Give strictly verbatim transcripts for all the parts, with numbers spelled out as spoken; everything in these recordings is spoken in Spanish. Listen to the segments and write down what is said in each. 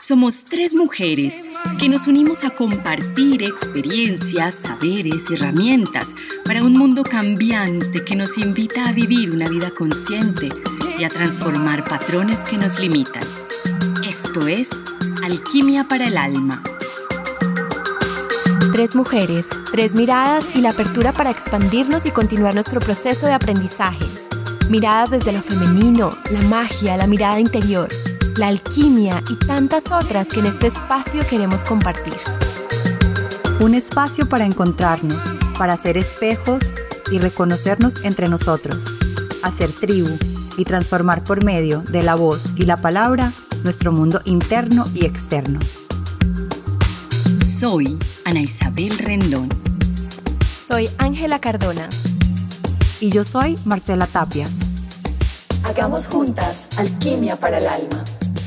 Somos tres mujeres que nos unimos a compartir experiencias, saberes y herramientas para un mundo cambiante que nos invita a vivir una vida consciente y a transformar patrones que nos limitan. Esto es Alquimia para el Alma. Tres mujeres, tres miradas y la apertura para expandirnos y continuar nuestro proceso de aprendizaje. Miradas desde lo femenino, la magia, la mirada interior, la alquimia y tantas otras que en este espacio queremos compartir. Un espacio para encontrarnos, para ser espejos y reconocernos entre nosotros, hacer tribu y transformar por medio de la voz y la palabra nuestro mundo interno y externo. Soy Ana Isabel Rendón. Soy Ángela Cardona. Y yo soy Marcela Tapias. Hagamos juntas Alquimia para el Alma.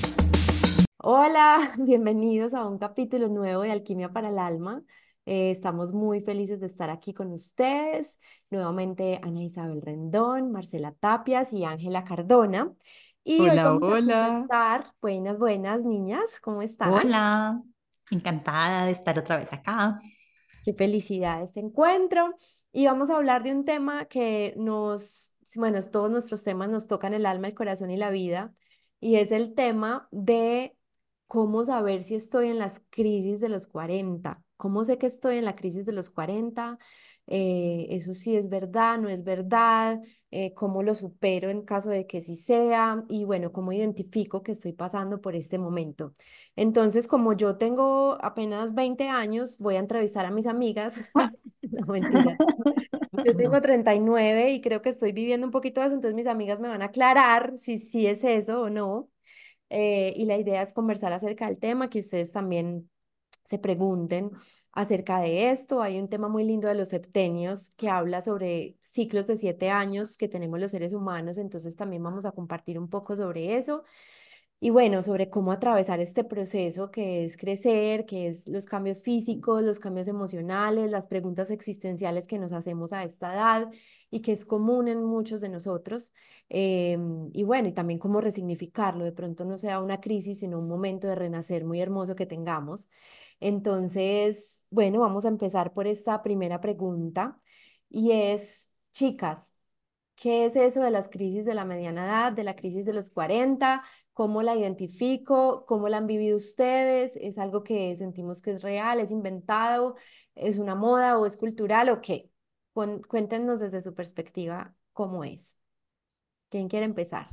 Hola, bienvenidos a un capítulo nuevo de Alquimia para el Alma. Eh, estamos muy felices de estar aquí con ustedes. Nuevamente Ana Isabel Rendón, Marcela Tapias y Ángela Cardona. Y hoy Hola, vamos a hola. conversar. Buenas, buenas niñas, ¿cómo están? Hola, encantada de estar otra vez acá. Qué felicidad este encuentro. Y vamos a hablar de un tema que nos, bueno, todos nuestros temas nos tocan el alma, el corazón y la vida. Y es el tema de cómo saber si estoy en las crisis de los cuarenta. ¿Cómo sé que estoy en la crisis de los cuarenta? Eh, eso sí es verdad, no es verdad. Eh, ¿cómo lo supero en caso de que sí sea? Y bueno, ¿cómo identifico que estoy pasando por este momento? Entonces, como yo tengo apenas veinte años, voy a entrevistar a mis amigas. No, mentira. Yo tengo treinta y nueve y creo que estoy viviendo un poquito de eso, entonces mis amigas me van a aclarar si sí es eso o no. Eh, y la idea es conversar acerca del tema, que ustedes también se pregunten acerca de esto. Hay un tema muy lindo de los septenios que habla sobre ciclos de siete años que tenemos los seres humanos, entonces también vamos a compartir un poco sobre eso. Y bueno, sobre cómo atravesar este proceso que es crecer, que es los cambios físicos, los cambios emocionales, las preguntas existenciales que nos hacemos a esta edad y que es común en muchos de nosotros. Em, y bueno, y también cómo resignificarlo, de pronto no sea una crisis, sino un momento de renacer muy hermoso que tengamos. Entonces, bueno, vamos a empezar por esta primera pregunta y es, chicas, ¿qué es eso de las crisis de la mediana edad, de la crisis de los cuarenta? ¿Cómo la identifico? ¿Cómo la han vivido ustedes? ¿Es algo que sentimos que es real, es inventado, es una moda o es cultural o qué? Cuén- Cuéntenos desde su perspectiva cómo es. ¿Quién quiere empezar?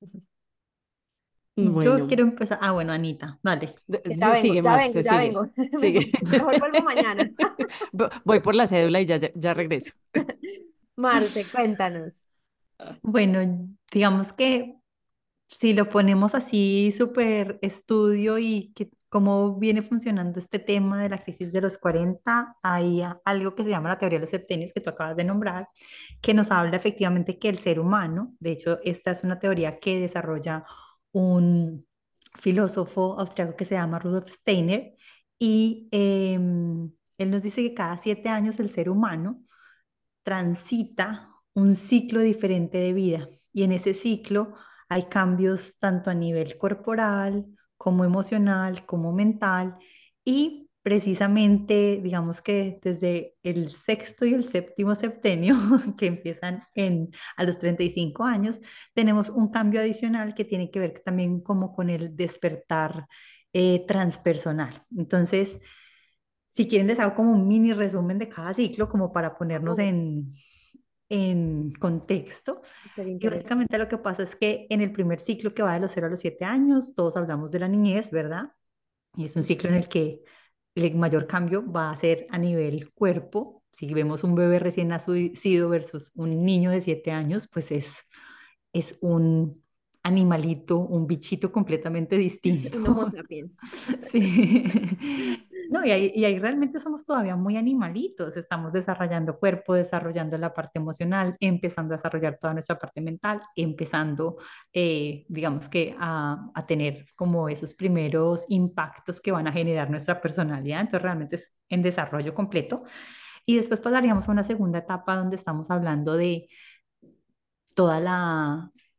Yo Bueno, quiero empezar. Ah, bueno, Anita, dale. d- Ya d- vengo, sigue, ya vengo, Marce, ya sigue. vengo. Sigue. Mejor vuelvo mañana. Vo- Voy por la cédula y ya, ya, ya regreso. Marce, cuéntanos. Bueno, digamos que si lo ponemos así, súper estudio y que cómo viene funcionando este tema de la crisis de los cuarenta, hay a- algo que se llama la teoría de los septenios que tú acabas de nombrar, que nos habla efectivamente que el ser humano, de hecho, esta es una teoría que desarrolla un filósofo austriaco que se llama Rudolf Steiner, y em, él nos dice que cada siete años el ser humano transita un ciclo diferente de vida y en ese ciclo hay cambios tanto a nivel corporal como emocional, como mental y precisamente digamos que desde el sexto y el séptimo septenio que empiezan en, a los treinta y cinco años, tenemos un cambio adicional que tiene que ver también como con el despertar eh, transpersonal. Entonces, si quieren, les hago como un mini resumen de cada ciclo, como para ponernos Oh, en, en contexto. súper Y interesante. básicamente lo que pasa es que en el primer ciclo que va de los cero a los siete años, todos hablamos de la niñez, ¿verdad? Y es un ciclo en el que el mayor cambio va a ser a nivel cuerpo. Si vemos un bebé recién nacido versus un niño de siete años, pues es, es un animalito, un bichito completamente distinto. Un Homo sapiens. Sí. No, y ahí, y ahí realmente somos todavía muy animalitos, estamos desarrollando cuerpo, desarrollando la parte emocional, empezando a desarrollar toda nuestra parte mental, empezando, eh, digamos que a, a tener como esos primeros impactos que van a generar nuestra personalidad, entonces realmente es en desarrollo completo. Y después pasaríamos a una segunda etapa donde estamos hablando de toda la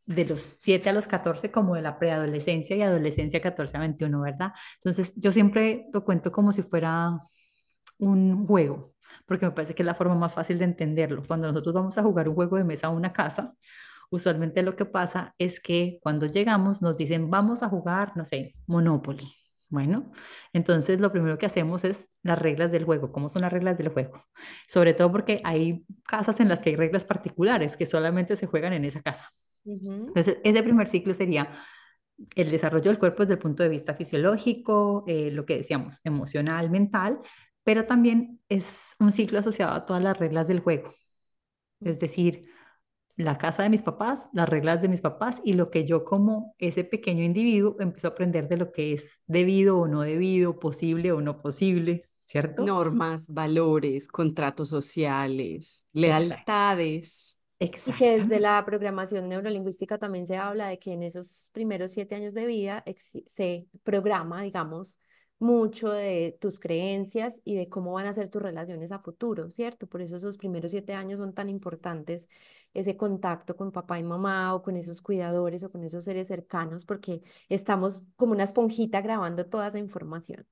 de los siete a los catorce como de la preadolescencia y adolescencia catorce a veintiuno, ¿verdad? Entonces yo siempre lo cuento como si fuera un juego, porque me parece que es la forma más fácil de entenderlo. Cuando nosotros vamos a jugar un juego de mesa a una casa, usualmente lo que pasa es que cuando llegamos nos dicen, vamos a jugar, no sé, Monopoly. Bueno, entonces lo primero que hacemos es las reglas del juego. ¿Cómo son las reglas del juego? Sobre todo porque hay casas en las que hay reglas particulares que solamente se juegan en esa casa. Ujú. Entonces, ese primer ciclo sería el desarrollo del cuerpo desde el punto de vista fisiológico, eh, lo que decíamos, emocional, mental, pero también es un ciclo asociado a todas las reglas del juego. Es decir, la casa de mis papás, las reglas de mis papás y lo que yo como ese pequeño individuo empiezo a aprender de lo que es debido o no debido, posible o no posible, ¿cierto? Normas, valores, contratos sociales, Exacto, lealtades. Y que desde exactamente. la programación neurolingüística también se habla de que en esos primeros siete años de vida exi- se programa, digamos, mucho de tus creencias y de cómo van a ser tus relaciones a futuro, ¿cierto? Por eso esos primeros siete años son tan importantes, ese contacto con papá y mamá o con esos cuidadores o con esos seres cercanos, porque estamos como una esponjita grabando toda esa información.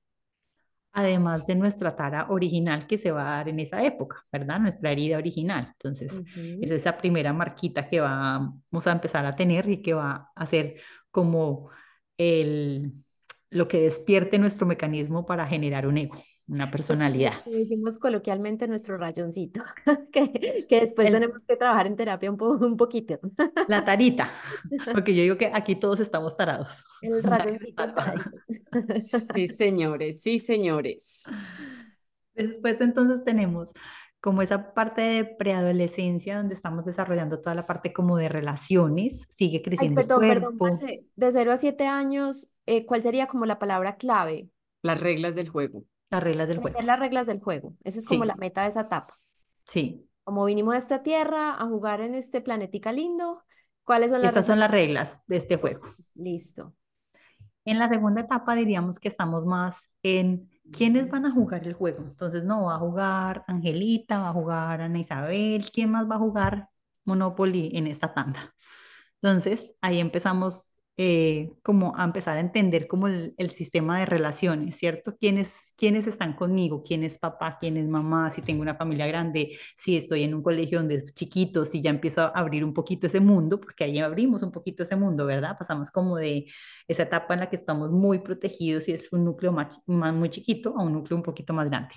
Además de nuestra tara original que se va a dar en esa época, ¿verdad? Nuestra herida original. Entonces, es Ujú. esa primera marquita que vamos a empezar a tener y que va a ser como el, lo que despierte nuestro mecanismo para generar un ego, una Lo personalidad. que decimos coloquialmente nuestro rayoncito, que, que después tenemos El, que trabajar en terapia un, po- un poquito. la tarita, porque yo digo que aquí todos estamos tarados. El Nadie se rayoncito salva. taradito. Sí, señores, sí, señores. Después entonces tenemos como esa parte de preadolescencia donde estamos desarrollando toda la parte como de relaciones, sigue Ay, creciendo el perdón, perdón, cuerpo, Marce. De cero a siete años, eh, ¿cuál sería como la palabra clave? Las reglas del juego. las reglas del Aprender juego. las reglas del juego. Esa es como la Sí, meta de esa etapa. sí. Como vinimos a esta tierra a jugar en este planetica lindo, ¿cuáles son las Estas reglas? son las reglas de este Ok, juego. listo. En la segunda etapa diríamos que estamos más en quiénes van a jugar el juego. Entonces, no, va a jugar Angelita, va a jugar Ana Isabel, ¿quién más va a jugar Monopoly en esta tanda? Entonces, ahí empezamos eh, como a empezar a entender como el, el sistema de relaciones, ¿cierto? ¿Quiénes, quiénes están conmigo? ¿Quién es papá? ¿Quién es mamá? Si tengo una familia grande, si estoy en un colegio donde es chiquito, si ya empiezo a abrir un poquito ese mundo, porque ahí abrimos un poquito ese mundo, ¿verdad? Pasamos como de esa etapa en la que estamos muy protegidos y es un núcleo más, más muy chiquito a un núcleo un poquito más grande.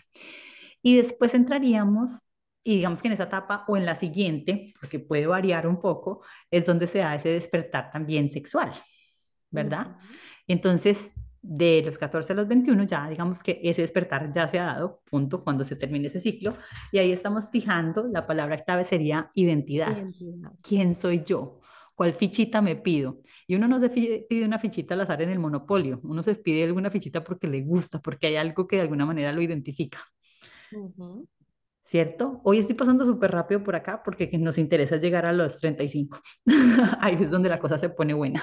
Y después entraríamos, y digamos que en esa etapa o en la siguiente, porque puede variar un poco, es donde se da ese despertar también sexual, ¿verdad? Ujú. Entonces, de los catorce a los veintiuno ya digamos que ese despertar ya se ha dado, punto, cuando se termine ese ciclo, y ahí estamos fijando, la palabra clave sería identidad. Identidad. ¿Quién soy yo? ¿Cuál fichita me pido? Y uno no se fi- pide una fichita al azar en el monopolio, uno se pide alguna fichita porque le gusta, porque hay algo que de alguna manera lo identifica. Ujú. ¿Cierto? Hoy estoy pasando súper rápido por acá porque nos interesa llegar a los treinta y cinco. Ahí es donde la Bien. cosa se pone buena.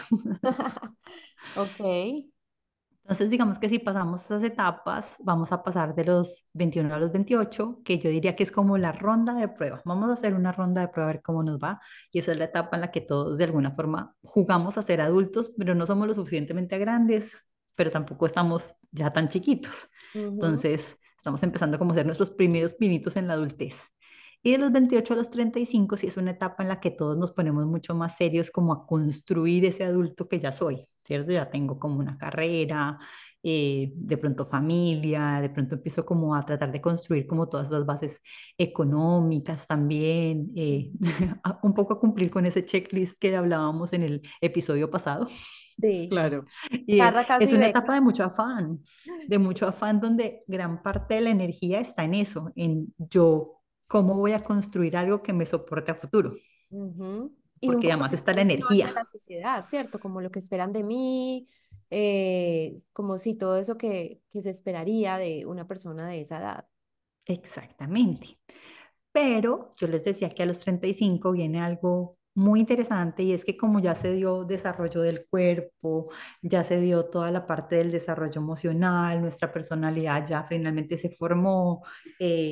Ok. Entonces, digamos que si pasamos esas etapas, vamos a pasar de los veintiuno a los veintiocho, que yo diría que es como la ronda de prueba. Vamos a hacer una ronda de prueba a ver cómo nos va. Y esa es la etapa en la que todos de alguna forma jugamos a ser adultos, pero no somos lo suficientemente grandes, pero tampoco estamos ya tan chiquitos. Ujú. Entonces, estamos empezando como a hacer nuestros primeros pinitos en la adultez. Y de los veintiocho a los treinta y cinco, sí es una etapa en la que todos nos ponemos mucho más serios como a construir ese adulto que ya soy, ¿cierto? Ya tengo como una carrera, eh, de pronto familia, de pronto empiezo como a tratar de construir como todas las bases económicas también, eh, a- un poco a cumplir con ese checklist que hablábamos en el episodio pasado. Sí. Claro. Y eh, Carra, caso es y una beca. etapa de mucho afán, de mucho Sí. afán donde gran parte de la energía está en eso, en yo, cómo voy a construir algo que me soporte a futuro, Ujú. Y un porque poco además está la también el rol de energía. la sociedad, ¿cierto? Como lo que esperan de mí, eh, como si todo eso que, que se esperaría de una persona de esa edad. Exactamente. Pero yo les decía que a los treinta y cinco viene algo muy interesante y es que como ya se dio desarrollo del cuerpo, ya se dio toda la parte del desarrollo emocional, nuestra personalidad ya finalmente se formó, eh,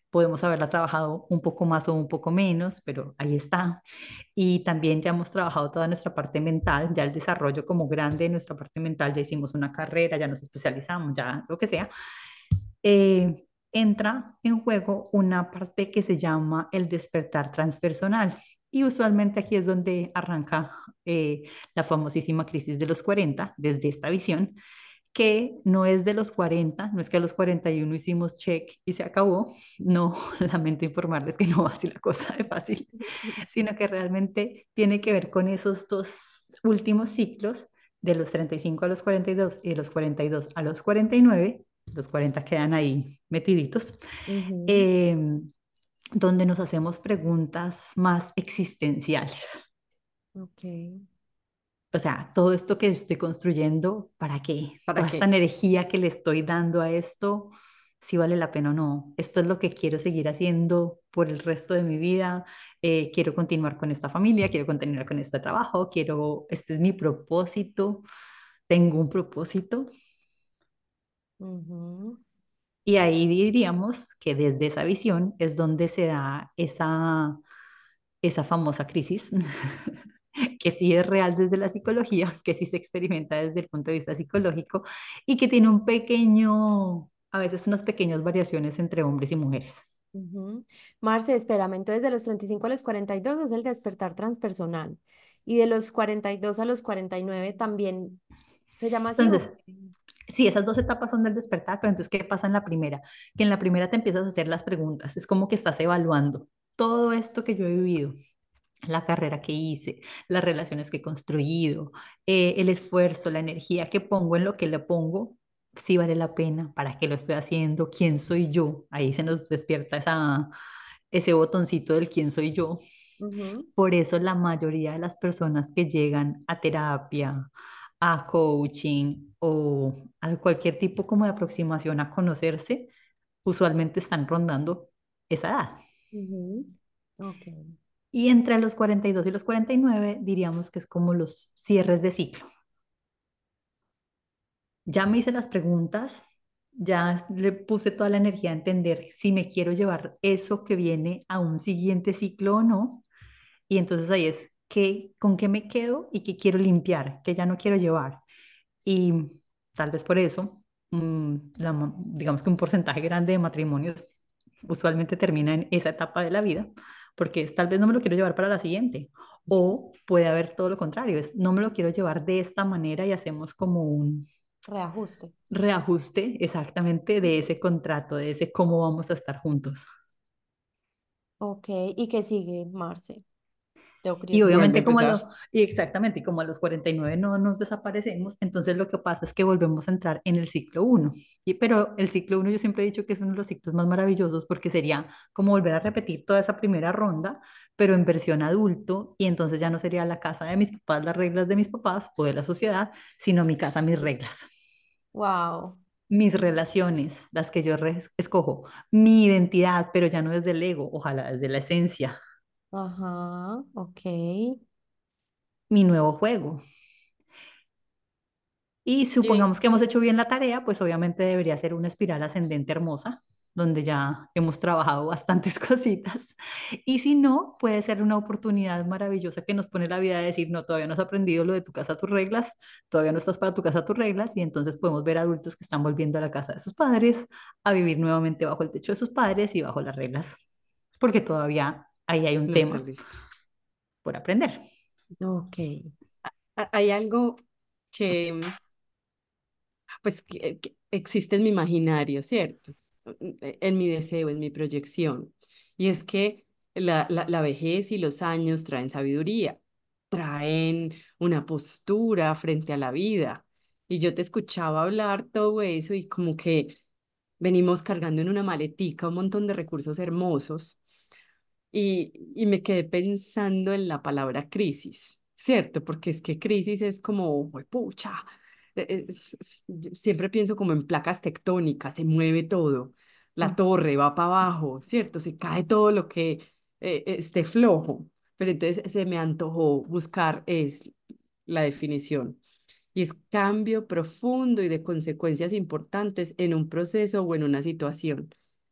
Podemos haberla trabajado un poco más o un poco menos, pero ahí está. Y también ya hemos trabajado toda nuestra parte mental, ya el desarrollo como grande de nuestra parte mental, ya hicimos una carrera, ya nos especializamos, ya lo que sea. Eh, entra en juego una parte que se llama el despertar transpersonal. Y usualmente aquí es donde arranca eh, la famosísima crisis de los cuarenta desde esta visión, que no es de los cuarenta, no es que a los cuarenta y uno hicimos check y se acabó, no, lamento informarles que no va así la cosa de fácil, sino que realmente tiene que ver con esos dos últimos ciclos, de los treinta y cinco a los cuarenta y dos y de los cuarenta y dos a los cuarenta y nueve, los cuarenta quedan ahí metiditos, Ujú. eh, donde nos hacemos preguntas más existenciales. Ok. O sea, todo esto que estoy construyendo, ¿para qué? ¿Para Toda esta qué? energía que le estoy dando a esto, si vale la pena o no. Esto es lo que quiero seguir haciendo por el resto de mi vida. Eh, quiero continuar con esta familia, quiero continuar con este trabajo, quiero, este es mi propósito, tengo un propósito. Ujú. Y ahí diríamos que desde esa visión es donde se da esa, esa famosa crisis que sí es real desde la psicología, que sí se experimenta desde el punto de vista psicológico y que tiene un pequeño, a veces unas pequeñas variaciones entre hombres y mujeres. Ujú. Marce, espérame, entonces de los treinta y cinco a los cuarenta y dos es el despertar transpersonal. Y de los cuarenta y dos a los cuarenta y nueve también se llama así. ¿O Entonces, sí, esas dos etapas son del despertar, pero entonces, ¿qué pasa en la primera? Que en la primera te empiezas a hacer las preguntas, es como que estás evaluando todo esto que yo he vivido, la carrera que hice, las relaciones que he construido, eh, el esfuerzo, la energía que pongo en lo que le pongo, si vale la pena, para qué lo estoy haciendo, quién soy yo. Ahí se nos despierta esa, ese botoncito del quién soy yo. Ujú. Por eso la mayoría de las personas que llegan a terapia, a coaching o a cualquier tipo como de aproximación a conocerse, usualmente están rondando esa edad. Ujú. Ok. Y entre los cuarenta y dos y los cuarenta y nueve diríamos que es como los cierres de ciclo. Ya me hice las preguntas, ya le puse toda la energía a entender si me quiero llevar eso que viene a un siguiente ciclo o no. Y entonces ahí es que, con qué me quedo y qué quiero limpiar, qué ya no quiero llevar. Y tal vez por eso, mm, la ma- digamos que un porcentaje grande de matrimonios usualmente termina en esa etapa de la vida, porque es tal vez no me lo quiero llevar para la siguiente. O puede haber todo lo contrario, es no me lo quiero llevar de esta manera y hacemos como un Reajuste. reajuste exactamente de ese contrato, de ese cómo vamos a estar juntos. Ok. ¿Y qué sigue, Marce? Tengo Y curiosidad. Vuelve a obviamente como a empezar. lo, y exactamente, y como a los cuarenta y nueve no nos desaparecemos, entonces lo que pasa es que volvemos a entrar en el ciclo uno. Y, pero el ciclo uno yo siempre he dicho que es uno de los ciclos más maravillosos porque sería como volver a repetir toda esa primera ronda, pero en versión adulto, y entonces ya no sería la casa de mis papás, las reglas de mis papás o de la sociedad, sino mi casa, mis reglas. Wow. Mis relaciones, las que yo re- escojo, mi identidad, pero ya no desde el ego, ojalá desde la esencia, Ajá. Ok. mi nuevo juego. Y Y supongamos que hemos hecho bien la tarea, pues obviamente debería ser una espiral ascendente hermosa, donde ya hemos trabajado bastantes cositas. Y si no, puede ser una oportunidad maravillosa que nos pone la vida de decir, no, todavía no has aprendido lo de tu casa, tus reglas, todavía no estás para tu casa, tus reglas, y entonces podemos ver adultos que están volviendo a la casa de sus padres, a vivir nuevamente bajo el techo de sus padres y bajo las reglas, porque todavía ahí hay un no está tema listo. por aprender. Ok. Ha- Hay algo que, pues, que, que existe en mi imaginario, ¿cierto? En mi deseo, en mi proyección. Y es que la, la, la vejez y los años traen sabiduría, traen una postura frente a la vida. Y yo te escuchaba hablar todo eso y como que venimos cargando en una maletica un montón de recursos hermosos y, y me quedé pensando en la palabra crisis, ¿cierto? Porque es que crisis es como, pucha, siempre pienso como en placas tectónicas, se mueve todo, la Mm. torre va para abajo, ¿cierto? Se cae todo lo que eh, esté flojo. Pero entonces se me antojó buscar es la definición. Y es cambio profundo y de consecuencias importantes en un proceso o en una situación.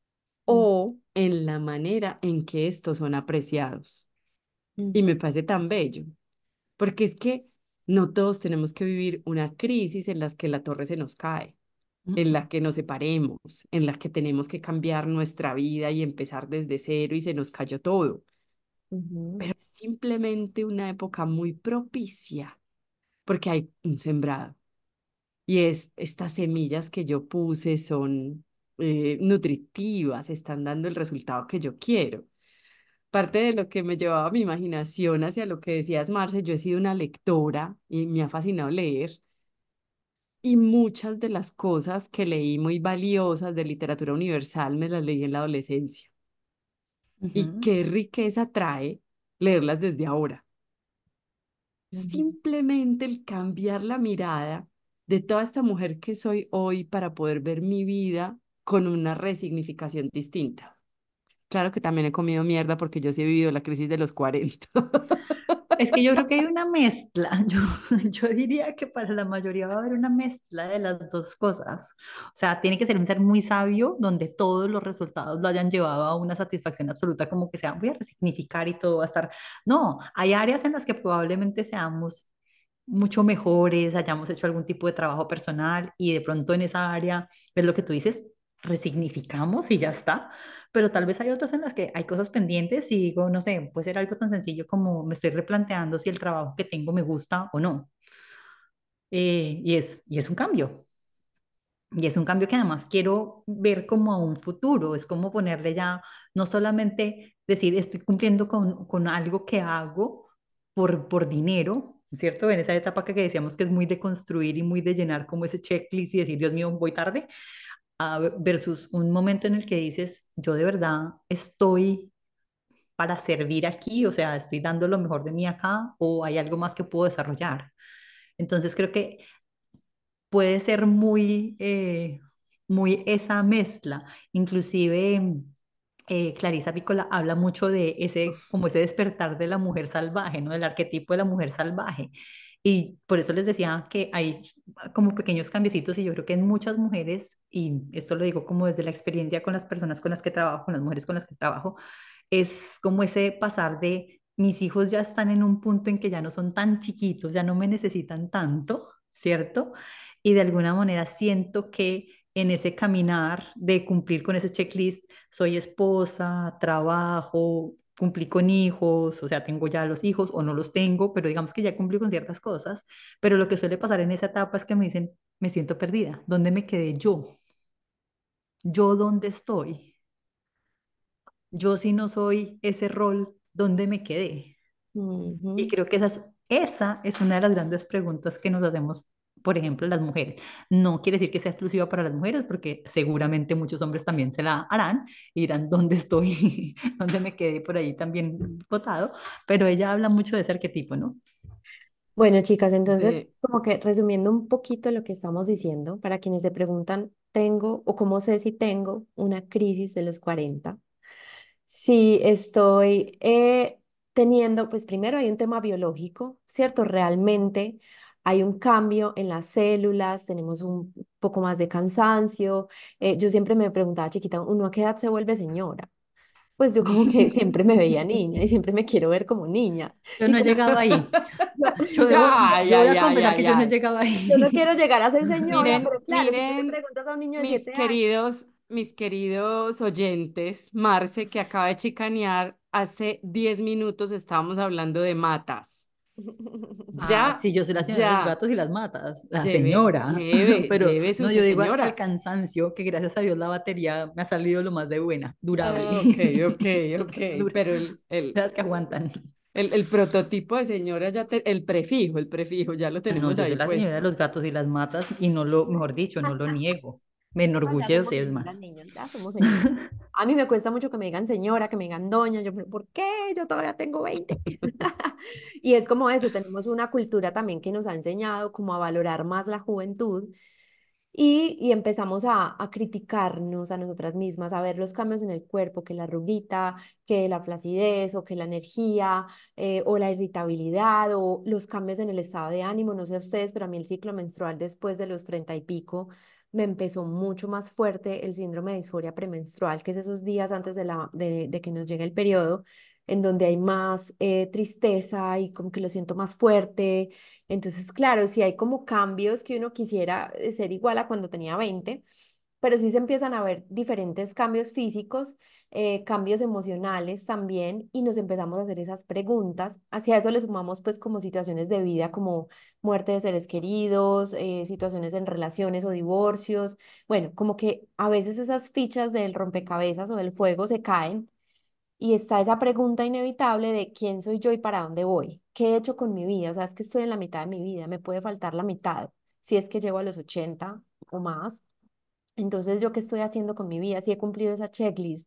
Mm, o en la manera en que estos son apreciados. Y ujú, me parece tan bello, porque es que no todos tenemos que vivir una crisis en las que la torre se nos cae, en la que nos separemos, en la que tenemos que cambiar nuestra vida y empezar desde cero y se nos cayó todo. ujú, Pero es simplemente una época muy propicia, porque hay un sembrado. Y es, estas semillas que yo puse son eh, nutritivas, están dando el resultado que yo quiero. Parte de lo que me llevaba mi imaginación hacia lo que decías, Marce, yo he sido una lectora y me ha fascinado leer. Y muchas de las cosas que leí muy valiosas de literatura universal me las leí en la adolescencia. Y Ujú, qué riqueza trae leerlas desde ahora. ujú. Simplemente el cambiar la mirada de toda esta mujer que soy hoy para poder ver mi vida con una resignificación distinta. Claro que también he comido mierda porque yo sí he vivido la crisis de los cuarenta. Es que yo creo que hay una mezcla. Yo, yo diría que para la mayoría va a haber una mezcla de las dos cosas. O sea, tiene que ser un ser muy sabio donde todos los resultados lo hayan llevado a una satisfacción absoluta, como que sea, voy a resignificar y todo va a estar. No, hay áreas en las que probablemente seamos mucho mejores, hayamos hecho algún tipo de trabajo personal y de pronto en esa área es lo que tú dices, resignificamos y ya está, pero tal vez hay otras en las que hay cosas pendientes y digo, no sé, puede ser algo tan sencillo como me estoy replanteando si el trabajo que tengo me gusta o no. Eh, y, es, y es un cambio. Y es un cambio que además quiero ver como a un futuro, es como ponerle ya, no solamente decir estoy cumpliendo con, con algo que hago por, por dinero, ¿cierto? En esa etapa que, que decíamos que es muy de construir y muy de llenar como ese checklist y decir, Dios mío, voy tarde, a versus un momento en el que dices, yo de verdad estoy para servir aquí, o sea, estoy dando lo mejor de mí acá o hay algo más que puedo desarrollar. Entonces creo que puede ser muy, eh, muy esa mezcla. Inclusive eh, Clarisa Pícola habla mucho de ese, como ese despertar de la mujer salvaje, ¿no? Del arquetipo de la mujer salvaje. Y por eso les decía que hay como pequeños cambiecitos y yo creo que en muchas mujeres, y esto lo digo como desde la experiencia con las personas con las que trabajo, con las mujeres con las que trabajo, es como ese pasar de mis hijos ya están en un punto en que ya no son tan chiquitos, ya no me necesitan tanto, ¿cierto? Y de alguna manera siento que en ese caminar de cumplir con ese checklist, soy esposa, trabajo, cumplí con hijos, o sea, tengo ya los hijos o no los tengo, pero digamos que ya cumplí con ciertas cosas, pero lo que suele pasar en esa etapa es que me dicen, me siento perdida, ¿dónde me quedé yo? ¿Yo dónde estoy? Yo si no soy ese rol, ¿dónde me quedé? Y Ujú. creo que esa es, esa es una de las grandes preguntas que nos hacemos, por ejemplo, las mujeres. No quiere decir que sea exclusiva para las mujeres, porque seguramente muchos hombres también se la harán y dirán, ¿dónde estoy? ¿Dónde me quedé por ahí también botado? Pero ella habla mucho de ese arquetipo, ¿no? Bueno, chicas, entonces, De, como que resumiendo un poquito lo que estamos diciendo, para quienes se preguntan, ¿tengo o cómo sé si tengo una crisis de los cuarenta? Si estoy eh, teniendo, pues primero hay un tema biológico, ¿cierto? Realmente hay un cambio en las células, tenemos un poco más de cansancio. Eh, yo siempre me preguntaba, chiquita, ¿uno a qué edad se vuelve señora? Pues yo como que siempre me veía niña y siempre me quiero ver como niña. Yo Y no he como, llegado ahí. yo, Yo debo, ay, yo voy ay, a ay, confesar que ay, yo no he ay. llegado yo no ahí. quiero llegar a ser señora, Miren, pero claro, si tú le miren, preguntas a un niño de mis siete años, queridos, mis queridos oyentes, Marce, que acaba de chicanear, hace diez minutos estábamos hablando de matas. Ah, Ya, sí, yo soy la señora de los ya, gatos y las matas, la lleve, señora. lleve, Pero lleve su no, yo digo al, al señora. cansancio, que gracias a Dios la batería me ha salido lo más de buena, durable. Ah, ok, ok, ok, Dura, pero el, el, las que aguantan. el, el prototipo de señora ya, te- el prefijo, el prefijo, ya lo Ah, no, tenemos yo ahí soy la señora de puesto. los gatos y las matas y no lo, mejor dicho, no lo niego. Me no, ya somos enorgullece, es señoras, más. niñas, ya somos señoras. A mí me cuesta mucho que me digan señora, que me digan doña, yo, pero ¿por qué? Yo todavía tengo veinte. Y es como eso, tenemos una cultura también que nos ha enseñado como a valorar más la juventud y, y empezamos a, a criticarnos a nosotras mismas, a ver los cambios en el cuerpo, que la arruguita, que la flacidez o que la energía eh, o la irritabilidad o los cambios en el estado de ánimo. No sé a ustedes, pero a mí el ciclo menstrual después de los treinta y pico me empezó mucho más fuerte el síndrome de disforia premenstrual, que es esos días antes de, la, de, de que nos llegue el periodo, en donde hay más eh, tristeza y como que lo siento más fuerte. Entonces, claro, si hay como cambios que uno quisiera eh, ser igual a cuando tenía veinte, pero sí se empiezan a ver diferentes cambios físicos, eh, cambios emocionales también, y nos empezamos a hacer esas preguntas. Hacia eso le sumamos pues como situaciones de vida, como muerte de seres queridos, eh, situaciones en relaciones o divorcios. Bueno, como que a veces esas fichas del rompecabezas o del juego se caen y está esa pregunta inevitable de quién soy yo y para dónde voy, qué he hecho con mi vida. O sea, es que estoy en la mitad de mi vida, me puede faltar la mitad si es que llego a los ochenta o más. Entonces, ¿yo qué estoy haciendo con mi vida? Si he cumplido esa checklist,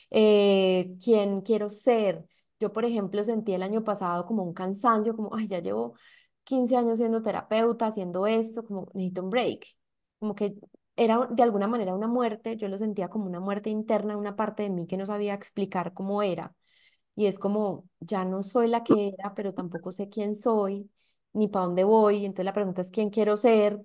eh, ¿quién quiero ser? Yo, por ejemplo, sentí el año pasado como un cansancio, como, ay, ya llevo quince años siendo terapeuta, haciendo esto, como necesito un break. Como que era de alguna manera una muerte, yo lo sentía como una muerte interna, una parte de mí que no sabía explicar cómo era. Y es como, ya no soy la que era, pero tampoco sé quién soy, ni para dónde voy. Entonces la pregunta es, ¿quién quiero ser?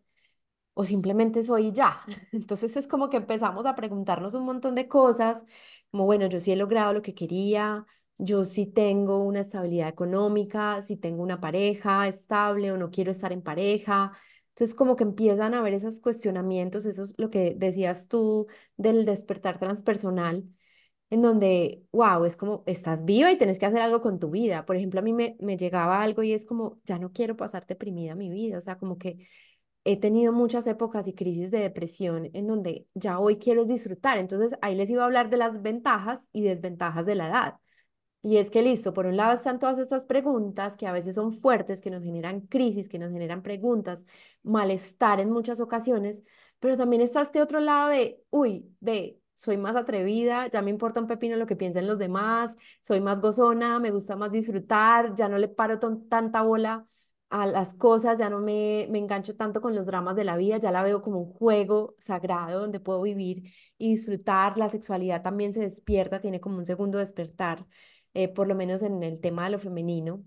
O simplemente soy y ya. Entonces es como que empezamos a preguntarnos un montón de cosas, como bueno, yo sí he logrado lo que quería, yo sí tengo una estabilidad económica, si tengo una pareja estable o no quiero estar en pareja. Entonces como que empiezan a haber esos cuestionamientos, eso es lo que decías tú del despertar transpersonal, en donde, wow, es como, estás viva y tienes que hacer algo con tu vida. Por ejemplo, a mí me, me llegaba algo y es como, ya no quiero pasar deprimida mi vida, o sea, como que he tenido muchas épocas y crisis de depresión en donde ya hoy quiero es disfrutar. Entonces ahí les iba a hablar de las ventajas y desventajas de la edad. Y es que listo, por un lado están todas estas preguntas que a veces son fuertes, que nos generan crisis, que nos generan preguntas, malestar en muchas ocasiones, pero también está este otro lado de, uy, ve, soy más atrevida, ya me importa un pepino lo que piensen los demás, soy más gozona, me gusta más disfrutar, ya no le paro ton- tanta bola a las cosas, ya no me, me engancho tanto con los dramas de la vida, ya la veo como un juego sagrado donde puedo vivir y disfrutar. La sexualidad también se despierta, tiene como un segundo despertar, eh, por lo menos en el tema de lo femenino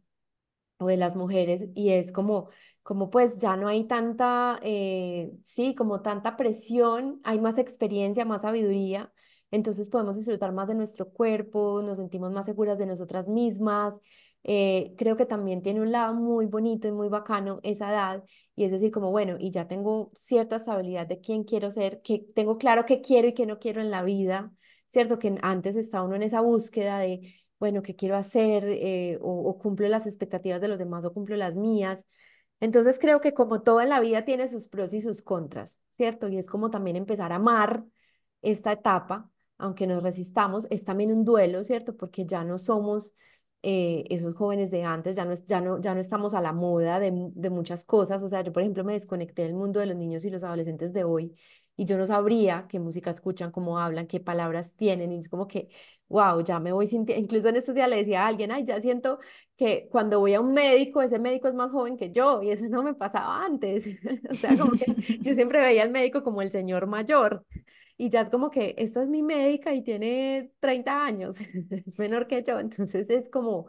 o de las mujeres, y es como, como pues ya no hay tanta, eh, sí, como tanta presión, hay más experiencia, más sabiduría, entonces podemos disfrutar más de nuestro cuerpo, nos sentimos más seguras de nosotras mismas. Eh, creo que también tiene un lado muy bonito y muy bacano esa edad, y es decir, como bueno, y ya tengo cierta estabilidad de quién quiero ser, que tengo claro qué quiero y qué no quiero en la vida, ¿cierto? Que antes está uno en esa búsqueda de bueno, ¿qué quiero hacer? Eh, o, o cumplo las expectativas de los demás o cumplo las mías. Entonces creo que como todo en la vida tiene sus pros y sus contras, ¿cierto? Y es como también empezar a amar esta etapa, aunque nos resistamos, es también un duelo, ¿cierto? Porque ya no somos eh, esos jóvenes de antes, ya no, es- ya no, ya no estamos a la moda de, mu- de muchas cosas. O sea, yo, por ejemplo, me desconecté del mundo de los niños y los adolescentes de hoy y yo no sabría qué música escuchan, cómo hablan, qué palabras tienen. Y es como que wow, ya me voy sintiendo, incluso en estos días le decía a alguien, ay, ya siento que cuando voy a un médico, ese médico es más joven que yo, y eso no me pasaba antes. O sea, como que yo siempre veía al médico como el señor mayor, y ya es como que esta es mi médica y tiene treinta años, es menor que yo, entonces es como,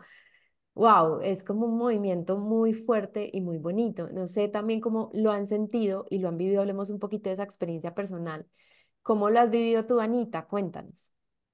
wow, es como un movimiento muy fuerte y muy bonito. No sé también cómo lo han sentido y lo han vivido, hablemos un poquito de esa experiencia personal. ¿Cómo lo has vivido tú, Anita? Cuéntanos.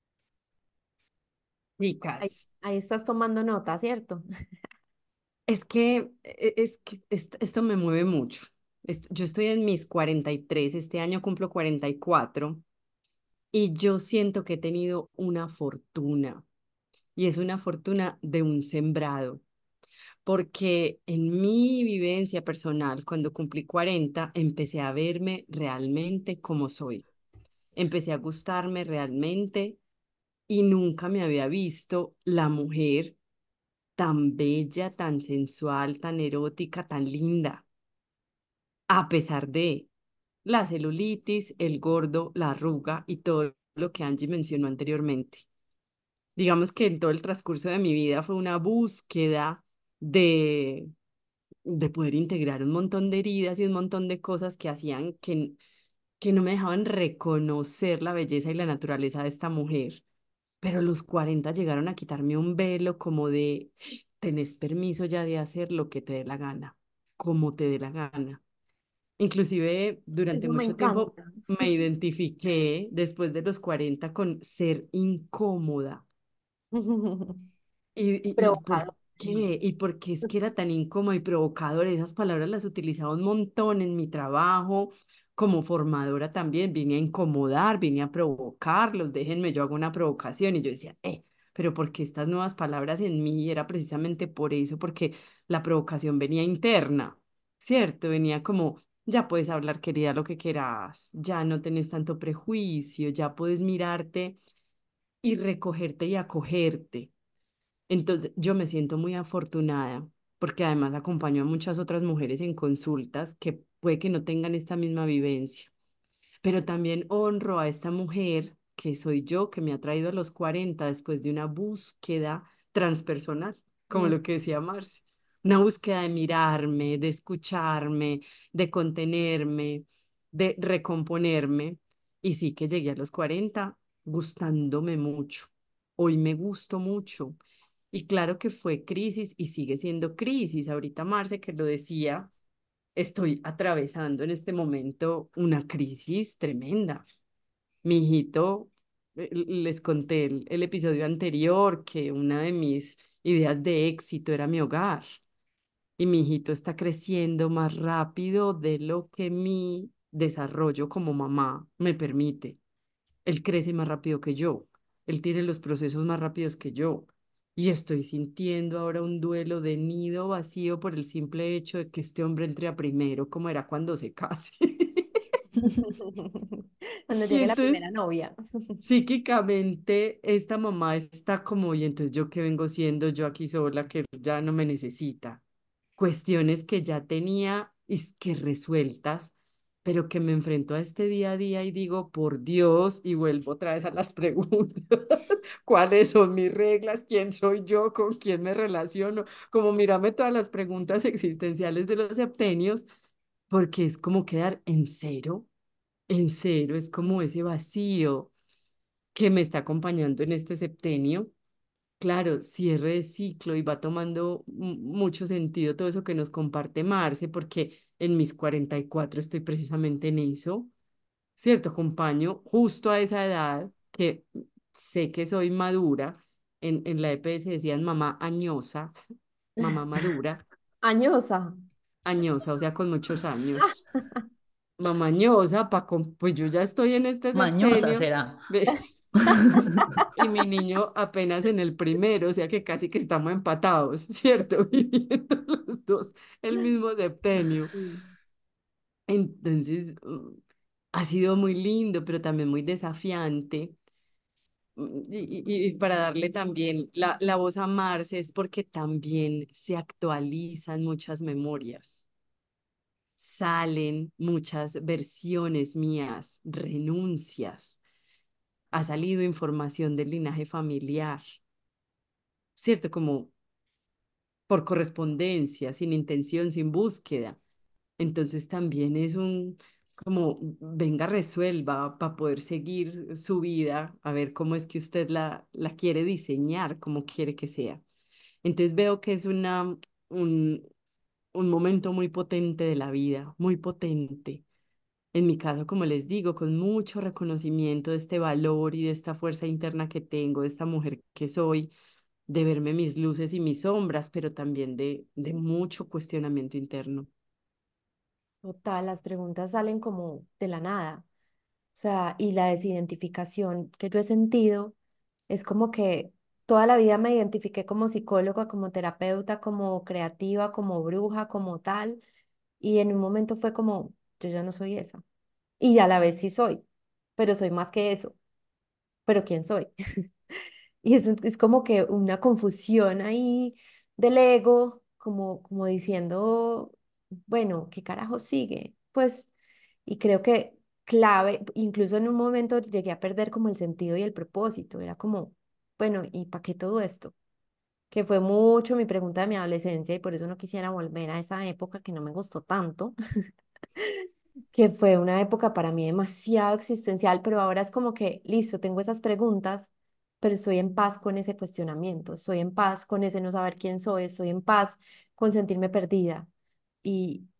Ahí, Chicas, ahí estás tomando nota, ¿cierto? es que, e- es que est- esto me mueve mucho. Est- Yo estoy en mis cuarenta y tres, este año cumplo cuarenta y cuatro y yo siento que he tenido una fortuna y es una fortuna de un sembrado, porque en mi vivencia personal, cuando cumplí cuarenta, empecé a verme realmente como soy. Empecé a gustarme realmente y nunca me había visto la mujer tan bella, tan sensual, tan erótica, tan linda, a pesar de la celulitis, el gordo, la arruga y todo lo que Angie mencionó anteriormente. Digamos que en todo el transcurso de mi vida fue una búsqueda de, de poder integrar un montón de heridas y un montón de cosas que hacían que, que no me dejaban reconocer la belleza y la naturaleza de esta mujer. Pero los cuarenta llegaron a quitarme un velo como de, tenés permiso ya de hacer lo que te dé la gana, como te dé la gana. Inclusive durante Eso me mucho tiempo encanta. me identifiqué después de los cuarenta con ser incómoda. ¿Y, y, y por Provocador. qué? ¿Y por qué es que era tan incómodo y provocador? Esas palabras las utilizaba un montón en mi trabajo, como formadora también. Vine a incomodar, vine a provocarlos, déjenme, yo hago una provocación. Y yo decía, eh, pero ¿por qué estas nuevas palabras en mí? Y era precisamente por eso, porque la provocación venía interna, ¿cierto? Venía como, ya puedes hablar, querida, lo que quieras, ya no tenés tanto prejuicio, ya puedes mirarte y recogerte y acogerte. Entonces, yo me siento muy afortunada porque además acompaño a muchas otras mujeres en consultas que puede que no tengan esta misma vivencia, pero también honro a esta mujer que soy yo, que me ha traído a los cuarenta después de una búsqueda transpersonal, como Mm. lo que decía Marce, una búsqueda de mirarme, de escucharme, de contenerme, de recomponerme. Y sí que llegué a los cuarenta gustándome mucho. Hoy me gusto mucho. Y claro que fue crisis y sigue siendo crisis. Ahorita Marce que lo decía, estoy atravesando en este momento una crisis tremenda. Mi hijito, eh, les conté el, el episodio anterior que una de mis ideas de éxito era mi hogar y mi hijito está creciendo más rápido de lo que mi desarrollo como mamá me permite. Él crece más rápido que yo, él tiene los procesos más rápidos que yo. Y estoy sintiendo ahora un duelo de nido vacío por el simple hecho de que este hombre entre a primero, como era cuando se case. Cuando Y llegue la primera entonces, novia. psíquicamente, esta mamá está como, y entonces yo que vengo siendo yo aquí sola, que ya no me necesita. Cuestiones que ya tenía y s- que resueltas, pero que me enfrento a este día a día y digo, por Dios, y vuelvo otra vez a las preguntas. ¿Cuáles son mis reglas? ¿Quién soy yo? ¿Con quién me relaciono? Como mírame todas las preguntas existenciales de los septenios, porque es como quedar en cero, en cero, es como ese vacío que me está acompañando en este septenio. Claro, cierre de ciclo y va tomando mu- mucho sentido todo eso que nos comparte Marce, porque en mis cuarenta y cuatro estoy precisamente en eso, ¿cierto? Acompaño justo a esa edad que sé que soy madura. En, en la E P S decían mamá añosa, mamá madura, Añosa. añosa, o sea, con muchos años. Mamá añosa, pa con- pues yo ya estoy en este Mañosa septenio. será. Y mi niño apenas en el primero, o sea que casi que estamos empatados, ¿cierto? Viviendo los dos el mismo septenio. Sí. Entonces, mm, ha sido muy lindo, pero también muy desafiante. Mm, Y, y- y para darle también la, la voz a Marce es porque también se actualizan muchas memorias, salen muchas versiones mías, renuncias, ha salido información del linaje familiar, ¿cierto? Como por correspondencia, sin intención, sin búsqueda. Entonces también es un, como, venga, resuelva para poder seguir su vida, a ver cómo es que usted la, la quiere diseñar, cómo quiere que sea. Entonces veo que es una, un, un momento muy potente de la vida, muy potente. En mi caso, como les digo, con mucho reconocimiento de este valor y de esta fuerza interna que tengo, de esta mujer que soy, de verme mis luces y mis sombras, pero también de, de mucho cuestionamiento interno. Total, las preguntas salen como de la nada. O sea, y la desidentificación que yo he sentido es como que toda la vida me identifiqué como psicóloga, como terapeuta, como creativa, como bruja, como tal. Y en un momento fue como, yo ya no soy esa. Y a la vez sí soy, pero soy más que eso. Pero ¿quién soy? Y es, es como que una confusión ahí del ego, como, como diciendo, bueno, ¿qué carajo sigue? Pues, y creo que clave, incluso en un momento llegué a perder como el sentido y el propósito, era como, bueno, ¿y para qué todo esto? Que fue mucho mi pregunta de mi adolescencia y por eso no quisiera volver a esa época que no me gustó tanto, que fue una época para mí demasiado existencial, pero ahora es como que, listo, tengo esas preguntas, pero estoy en paz con ese cuestionamiento, estoy en paz con ese no saber quién soy, estoy en paz con sentirme perdida. Y,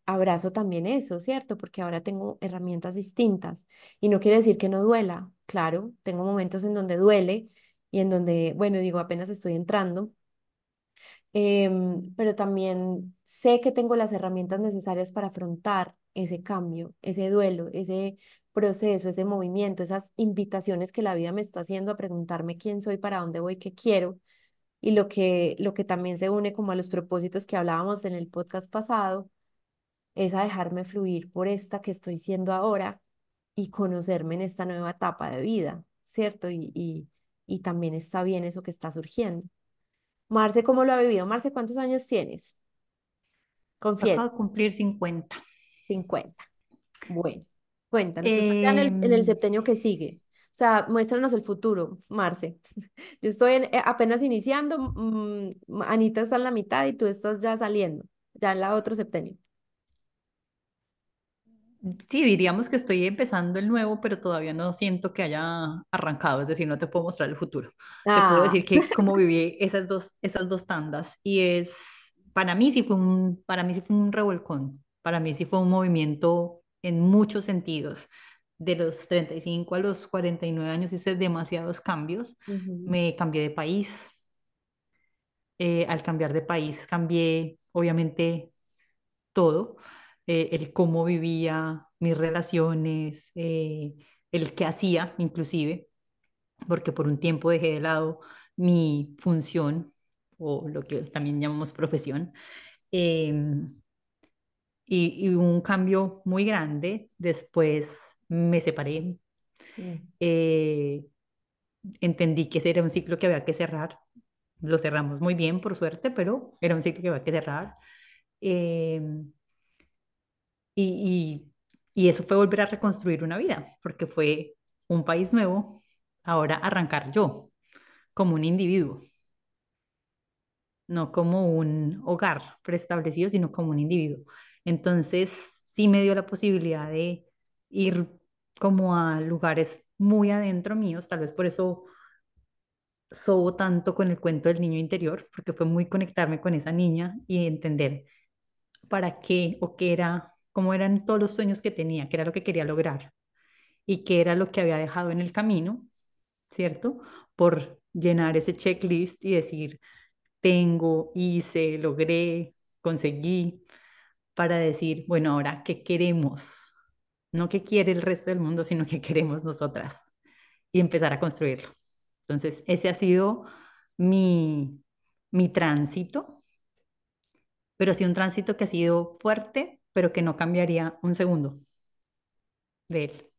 abrazo también eso, ¿cierto? Porque ahora tengo herramientas distintas y no quiere decir que no duela, claro, tengo momentos en donde duele y en donde, bueno, digo, apenas estoy entrando, em, pero también sé que tengo las herramientas necesarias para afrontar ese cambio, ese duelo, ese proceso, ese movimiento, esas invitaciones que la vida me está haciendo a preguntarme quién soy, para dónde voy, qué quiero. Y lo que, lo que también se une como a los propósitos que hablábamos en el podcast pasado, es a dejarme fluir por esta que estoy siendo ahora y conocerme en esta nueva etapa de vida, ¿cierto? Y, y, y también está bien eso que está surgiendo. Marce, ¿cómo lo ha vivido? Marce, ¿cuántos años tienes? Acabo Confiesa, de cumplir cincuenta. cincuenta. Bueno, cuéntanos, estás ya en el, en el Em, septenio que sigue. O sea, muéstranos el futuro, Marce. Yo estoy en- eh, apenas iniciando, mm, Anita está en la mitad y tú estás ya saliendo, ya en la otro septenio. Sí, diríamos que estoy empezando el nuevo, pero todavía no siento que haya arrancado, es decir, no te puedo mostrar el futuro. Te puedo Ah, decir que cómo viví esas dos, esas dos tandas y es, para mí sí fue un, para mí sí fue un revolcón, para mí sí fue un movimiento en muchos sentidos. De los treinta y cinco a los cuarenta y nueve años hice demasiados cambios. ujú, Me cambié de país. Eh, al cambiar de país cambié, obviamente, todo, eh, el cómo vivía, mis relaciones, eh, el qué hacía inclusive, porque por un tiempo dejé de lado mi función o lo que también llamamos profesión. em, y, y hubo un cambio muy grande. Después me separé, mm, eh, entendí que ese era un ciclo que había que cerrar. Lo cerramos muy bien, por suerte, pero era un ciclo que había que cerrar. em, Y, y, y eso fue volver a reconstruir una vida, porque fue un país nuevo, ahora arrancar yo como un individuo, no como un hogar preestablecido, sino como un individuo. Entonces, sí me dio la posibilidad de ir como a lugares muy adentro míos, tal vez por eso sobo tanto con el cuento del niño interior, porque fue muy conectarme con esa niña y entender para qué o qué era, cómo eran todos los sueños que tenía, qué era lo que quería lograr y qué era lo que había dejado en el camino, ¿cierto? Por llenar ese checklist y decir, tengo, hice, logré, conseguí, para decir, bueno, ahora, ¿qué queremos? No qué quiere el resto del mundo, sino qué queremos nosotras y empezar a construirlo. Entonces, ese ha sido mi, mi tránsito, pero sí un tránsito que ha sido fuerte, pero que no cambiaría un segundo de él,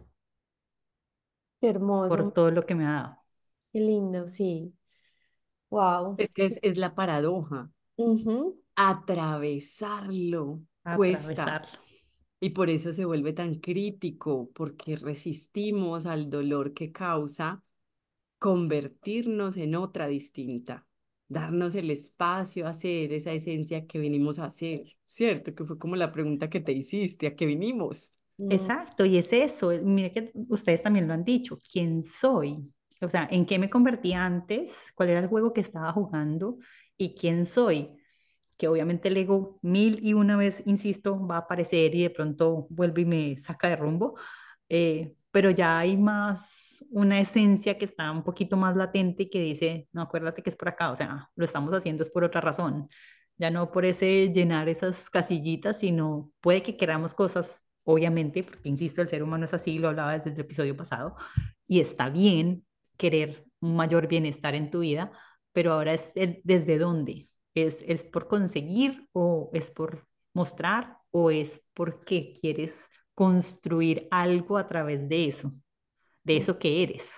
qué por hermoso, todo lo que me ha dado. qué lindo, sí. Wow. Es que es, es la paradoja. Ujú. Atravesarlo cuesta. Atravesarlo. Y por eso se vuelve tan crítico, porque resistimos al dolor que causa convertirnos en otra distinta, darnos el espacio a ser esa esencia que venimos a hacer, ¿cierto? Que fue como la pregunta que te hiciste, ¿a qué vinimos? Mm, Exacto, y es eso. eh, Mire que ustedes también lo han dicho. ¿Quién soy? O sea, ¿en qué me convertí antes? ¿Cuál era el juego que estaba jugando? ¿Y quién soy? Que obviamente el ego mil y una vez, insisto, va a aparecer y de pronto vuelve y me saca de rumbo, eh, pero ya hay más una esencia que está un poquito más latente y que dice, no, acuérdate que es por acá, o sea, lo estamos haciendo es por otra razón, ya no por ese llenar esas casillitas, sino puede que queramos cosas, obviamente, porque insisto, el ser humano es así, lo hablaba desde el episodio pasado, y está bien querer un mayor bienestar en tu vida, pero ahora es el desde dónde. ¿Es, es por conseguir o es por mostrar o es porque quieres construir algo a través de eso, de mm. eso que eres?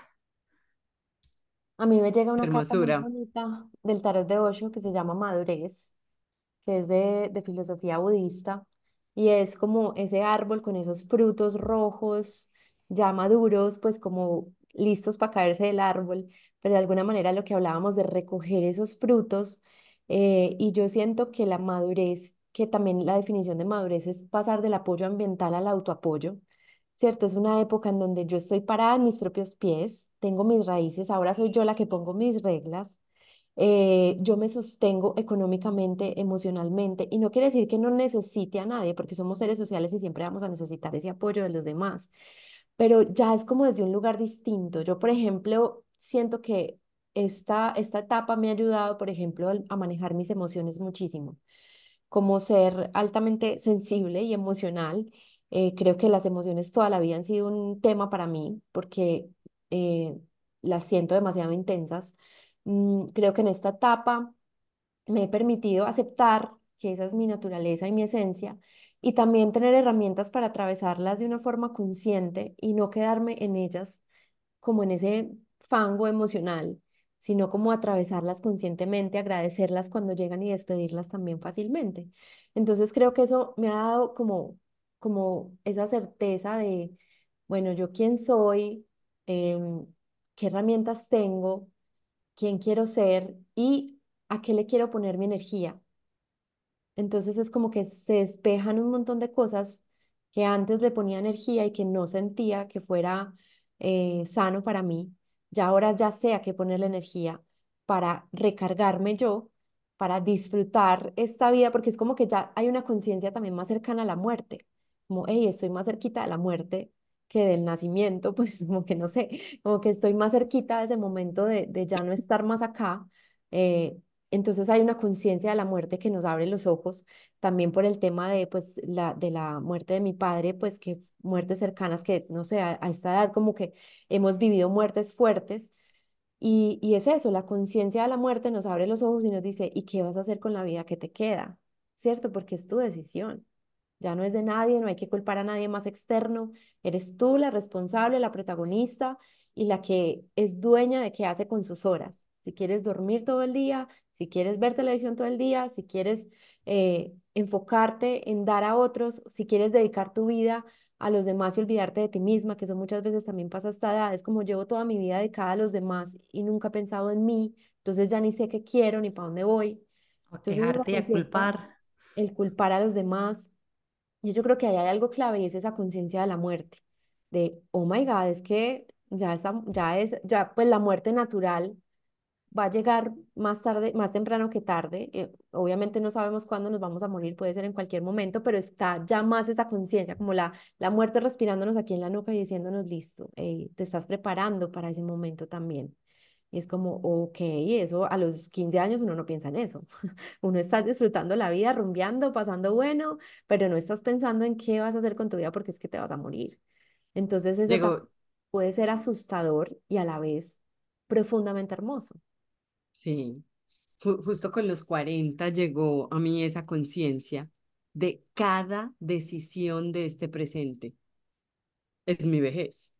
A mí me llega Qué una carta muy hermosura. bonita del tarot de Osho que se llama Madurez, que es de, de filosofía budista, y es como ese árbol con esos frutos rojos, ya maduros, pues como listos para caerse del árbol, pero de alguna manera lo que hablábamos de recoger esos frutos, eh, y yo siento que la madurez, que también la definición de madurez es pasar del apoyo ambiental al autoapoyo. ¿Cierto? Es una época en donde yo estoy parada en mis propios pies, tengo mis raíces, ahora soy yo la que pongo mis reglas eh, yo me sostengo económicamente, emocionalmente, y no quiere decir que no necesite a nadie, porque somos seres sociales y siempre vamos a necesitar ese apoyo de los demás, pero ya es como desde un lugar distinto. Yo, por ejemplo, siento que esta, esta etapa me ha ayudado, por ejemplo, al- a manejar mis emociones muchísimo, como ser altamente sensible y emocional. Eh, creo que las emociones toda la vida han sido un tema para mí porque eh, las siento demasiado intensas. Mm, creo que en esta etapa me he permitido aceptar que esa es mi naturaleza y mi esencia y también tener herramientas para atravesarlas de una forma consciente y no quedarme en ellas como en ese fango emocional, sino como atravesarlas conscientemente, agradecerlas cuando llegan y despedirlas también fácilmente. Entonces creo que eso me ha dado como, como esa certeza de, bueno, yo quién soy, em, qué herramientas tengo, quién quiero ser y a qué le quiero poner mi energía. Entonces es como que se despejan un montón de cosas que antes le ponía energía y que no sentía que fuera eh, sano para mí. Ya ahora ya sé a qué ponerle energía para recargarme yo, para disfrutar esta vida, porque es como que ya hay una conciencia también más cercana a la muerte, como, hey, estoy más cerquita de la muerte que del nacimiento, pues como que no sé, como que estoy más cerquita de ese momento de, de ya no estar más acá. eh, entonces hay una conciencia de la muerte que nos abre los ojos, también por el tema de, pues, la, de la muerte de mi padre, pues que muertes cercanas que, no sé, a, a esta edad como que hemos vivido muertes fuertes y, y es eso, la conciencia de la muerte nos abre los ojos y nos dice, ¿y qué vas a hacer con la vida que te queda? ¿Cierto? Porque es tu decisión. Ya no es de nadie, no hay que culpar a nadie más externo. Eres tú la responsable, la protagonista y la que es dueña de qué hace con sus horas. Si quieres dormir todo el día, si quieres ver televisión todo el día, si quieres eh, enfocarte en dar a otros, si quieres dedicar tu vida a los demás y olvidarte de ti misma, que eso muchas veces también pasa a esta edad. Es como llevo toda mi vida dedicada a los demás y nunca he pensado en mí, entonces ya ni sé qué quiero ni para dónde voy. O Entonces es una quejarte y a conciencia, culpar. el culpar a los demás. Y yo creo que ahí hay algo clave y es esa conciencia de la muerte, de, oh my God, es que ya está, ya es, ya pues la muerte natural va a llegar más tarde, más temprano que tarde. Eh, obviamente no sabemos cuándo nos vamos a morir, puede ser en cualquier momento, pero está ya más esa conciencia, como la, la muerte respirándonos aquí en la nuca y diciéndonos, listo, eh, te estás preparando para ese momento también. Y es como, ok, eso a los quince años uno no piensa en eso. Uno está disfrutando la vida, rumbeando, pasando bueno, pero no estás pensando en qué vas a hacer con tu vida porque es que te vas a morir. Entonces eso también Llegó, puede ser asustador y a la vez profundamente hermoso. sí, ju- justo con los cuarenta llegó a mí esa conciencia de cada decisión de este presente. Es mi vejez.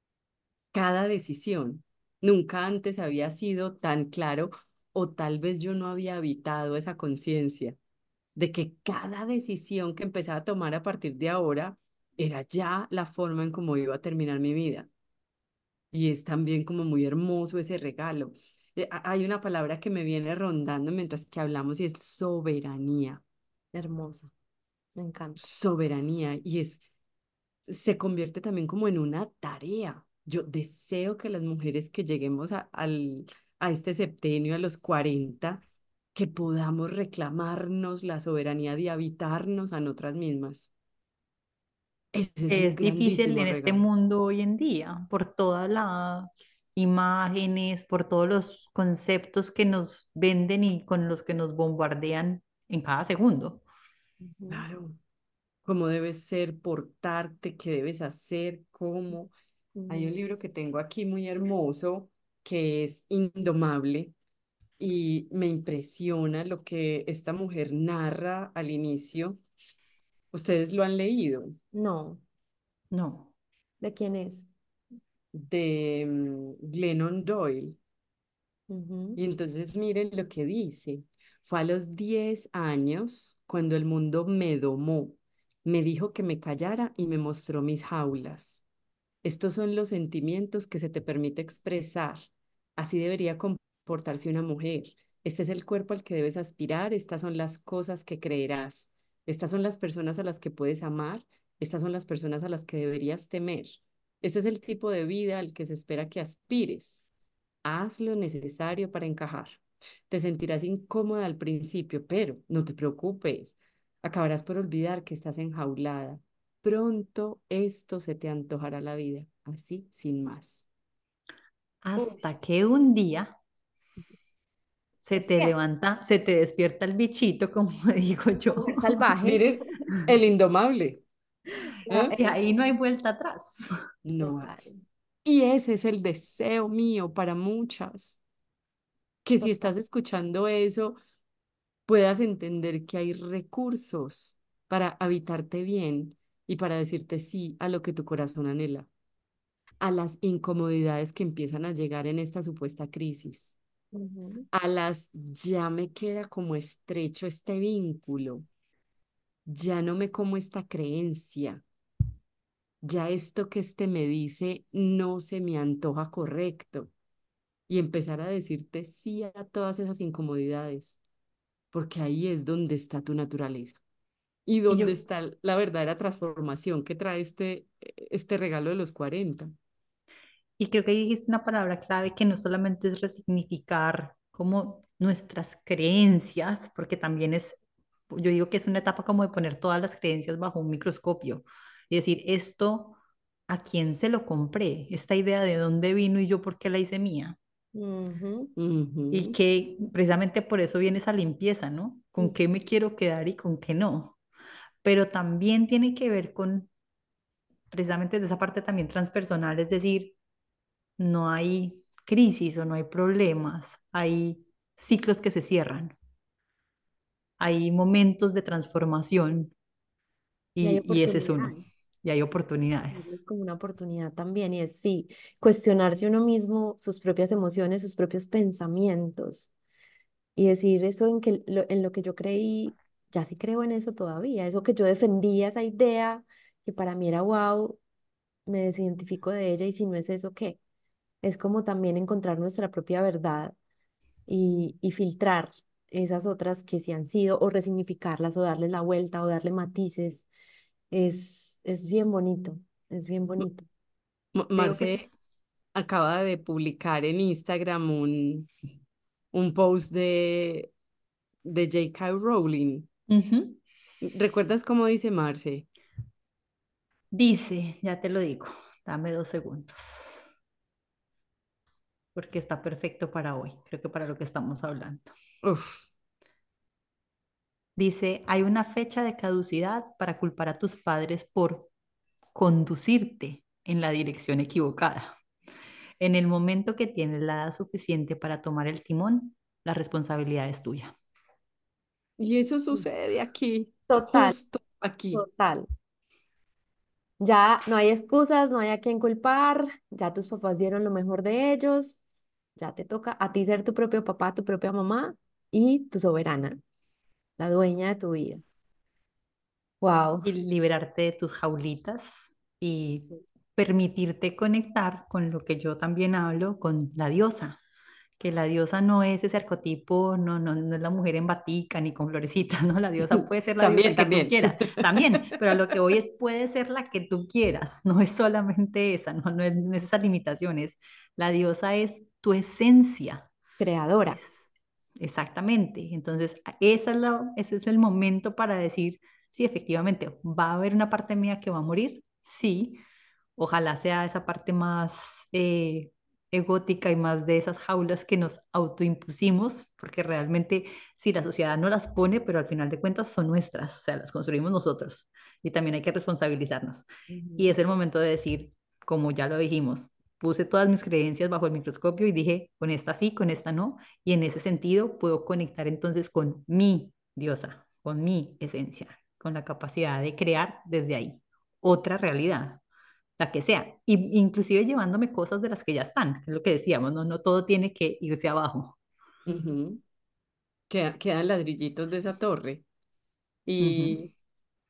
Cada decisión. Nunca antes había sido tan claro o tal vez yo no había habitado esa conciencia de que cada decisión que empezaba a tomar a partir de ahora era ya la forma en cómo iba a terminar mi vida. Y es también como muy hermoso ese regalo. Eh, ha- Hay una palabra que me viene rondando mientras que hablamos y es soberanía. Hermosa, me encanta. Soberanía. Y es, se convierte también como en una tarea. Yo deseo que las mujeres que lleguemos a, al, a este septenio, a los cuarenta que podamos reclamarnos la soberanía de habitarnos a nosotras mismas. Ese es un Es difícil grandísimo en este regalo. mundo hoy en día por todas las imágenes, por todos los conceptos que nos venden y con los que nos bombardean en cada segundo. Ujú. Claro. Cómo debes ser, portarte, qué debes hacer, cómo. Hay un Ujú. libro que tengo aquí muy hermoso que es Indomable y me impresiona lo que esta mujer narra al inicio. Ustedes lo han leído No, No. ¿de quién es? de mm, Glennon Doyle. Ujú. Y entonces miren lo que dice. Fue a los diez años cuando el mundo me domó. Me dijo que me callara y me mostró mis jaulas. Estos son los sentimientos que se te permite expresar. Así debería comportarse una mujer. Este es el cuerpo al que debes aspirar. Estas son las cosas que creerás. Estas son las personas a las que puedes amar. Estas son las personas a las que deberías temer. Este es el tipo de vida al que se espera que aspires. Haz lo necesario para encajar. Te sentirás incómoda al principio, pero no te preocupes. Acabarás por olvidar que estás enjaulada. Pronto esto se te antojará la vida, así sin más. Uy, Hasta que un día se te Despierta, levanta, se te despierta el bichito, como digo yo, mujer salvaje. miren, el indomable, Ah, ¿eh? y eh, ahí no hay vuelta atrás. No hay. Total, Y ese es el deseo mío para muchas, que si total. estás escuchando eso, puedas entender que hay recursos para habitarte bien y para decirte sí a lo que tu corazón anhela, a las incomodidades que empiezan a llegar en esta supuesta crisis, Ujú. a las ya me queda como estrecho este vínculo, ya no me como esta creencia, ya esto que este me dice no se me antoja correcto y empezar a decirte sí a todas esas incomodidades, porque ahí es donde está tu naturaleza y Y yo, donde está la verdadera transformación que trae este, este regalo de los cuarenta. y creo que dijiste una palabra clave que no solamente es resignificar como nuestras creencias, porque también es, yo digo que es una etapa como de poner todas las creencias bajo un microscopio y decir, esto, ¿a quién se lo compré? Esta idea de dónde vino y yo por qué la hice mía. Ujú. Y Ujú. que precisamente por eso viene esa limpieza, ¿no? ¿Con Mm. qué me quiero quedar y con qué no? Pero también tiene que ver con, precisamente de esa parte también transpersonal, es decir, no hay crisis o no hay problemas, hay ciclos que se cierran, hay momentos de transformación Y hay y, y ese es oportunidad. uno, y hay oportunidades. Es como una oportunidad también, y es sí, cuestionarse uno mismo sus propias emociones, sus propios pensamientos, y decir eso en que lo, en lo que yo creí, ya sí creo en eso todavía, eso que yo defendía, esa idea que para mí era wow, me desidentifico de ella, y si no es eso, ¿qué? Es como también encontrar nuestra propia verdad y, y filtrar esas otras que sí han sido, o resignificarlas, o darle la vuelta, o darle matices. Es, es bien bonito, es bien M- bonito. M- Creo que ese Marce es... acaba de publicar en Instagram un, un post de, de J K. Rowling. Ujú. ¿Recuerdas cómo dice Marce? Dice, ya te lo digo, dame dos segundos, porque está perfecto para hoy, creo que para lo que estamos hablando. Uf, Dice, hay una fecha de caducidad para culpar a tus padres por conducirte en la dirección equivocada. En el momento que tienes la edad suficiente para tomar el timón, la responsabilidad es tuya. y eso sucede aquí, Total, justo aquí. total. Ya no hay excusas, no hay a quién culpar, ya tus papás dieron lo mejor de ellos, ya te toca a ti ser tu propio papá, tu propia mamá y tu soberana, la dueña de tu vida. Wow. Y liberarte de tus jaulitas y permitirte conectar con lo que yo también hablo, con la diosa, que la diosa no es ese arquetipo, no, no, no es la mujer en batica ni con florecitas, no, la diosa puede ser la diosa También, que tú también. quieras, también, pero a lo que voy es, puede ser la que tú quieras, no es solamente esa, no, no es, no es esa limitación, es, la diosa es tu esencia, Creadora. es, exactamente, entonces a- esa es la- ese es el momento para decir, sí, efectivamente, va a haber una parte mía que va a morir, sí, ojalá sea esa parte más eh, egótica y más de esas jaulas que nos autoimpusimos, porque realmente si la sociedad no las pone, pero al final de cuentas son nuestras, o sea, las construimos nosotros y también hay que responsabilizarnos. Y Ujú, es el momento de decir, como ya lo dijimos, puse todas mis creencias bajo el microscopio y dije, con esta sí, con esta no, y en ese sentido puedo conectar entonces con mi diosa, con mi esencia, con la capacidad de crear desde ahí otra realidad, la que sea, y, inclusive llevándome cosas de las que ya están, es lo que decíamos, no, no todo tiene que irse abajo. Ujú. Queda- quedan ladrillitos de esa torre Ujú. y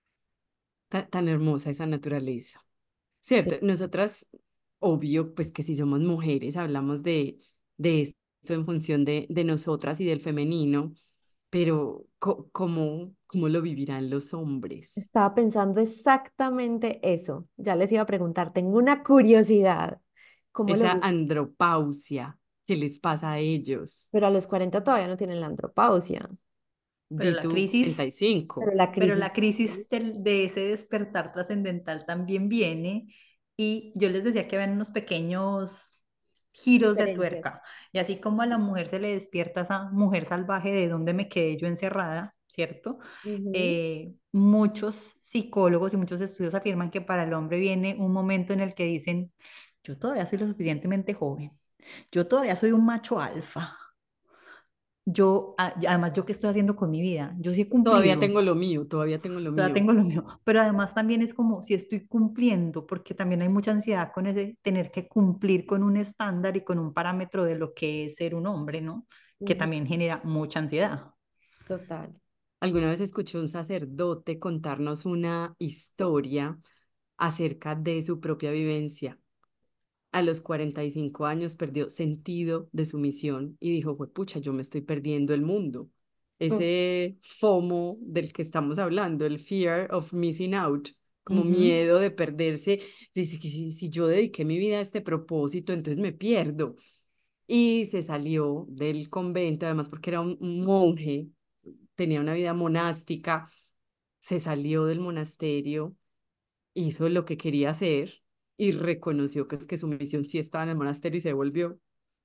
ta- tan hermosa esa naturaleza. sí. Cierto, nosotras, obvio, pues que si somos mujeres, hablamos de, de esto en función de, de nosotras y del femenino, pero co- ¿cómo, cómo lo vivirán los hombres? Estaba pensando exactamente eso. Ya les iba a preguntar, tengo una curiosidad. ¿Cómo lo Esa vi? andropausia. ¿Qué les pasa a ellos? Pero a los cuarenta todavía no tienen la andropausia, Pero Di la tú crisis, treinta y cinco. pero la pero crisis la crisis del- de ese despertar trascendental también viene y yo les decía que ven unos pequeños giros de diferencias. tuerca y así como a la mujer se le despierta esa mujer salvaje de dónde me quedé yo encerrada, ¿cierto? Ujú. Eh, muchos psicólogos y muchos estudios afirman que para el hombre viene un momento en el que dicen, yo todavía soy lo suficientemente joven, yo todavía soy un macho alfa. Yo, a- además, ¿yo qué estoy haciendo con mi vida? Yo sí he Todavía cumplido, tengo lo mío, todavía tengo lo todavía mío. tengo lo mío, pero además también es como si estoy cumpliendo, porque también hay mucha ansiedad con ese tener que cumplir con un estándar y con un parámetro de lo que es ser un hombre, ¿no? Que Ujú. también genera mucha ansiedad. Total. Alguna vez escuché un sacerdote contarnos una historia acerca de su propia vivencia. A los cuarenta y cinco años perdió sentido de su misión y dijo, pucha, yo me estoy perdiendo el mundo. Mm. Ese FOMO del que estamos hablando, el fear of missing out, como Ujú. miedo de perderse. Dice que si, si yo dediqué mi vida a este propósito, entonces me pierdo. Y se salió del convento, además porque era un un monje, tenía una vida monástica, se salió del monasterio, hizo lo que quería hacer y reconoció que es que su misión sí estaba en el monasterio y se volvió.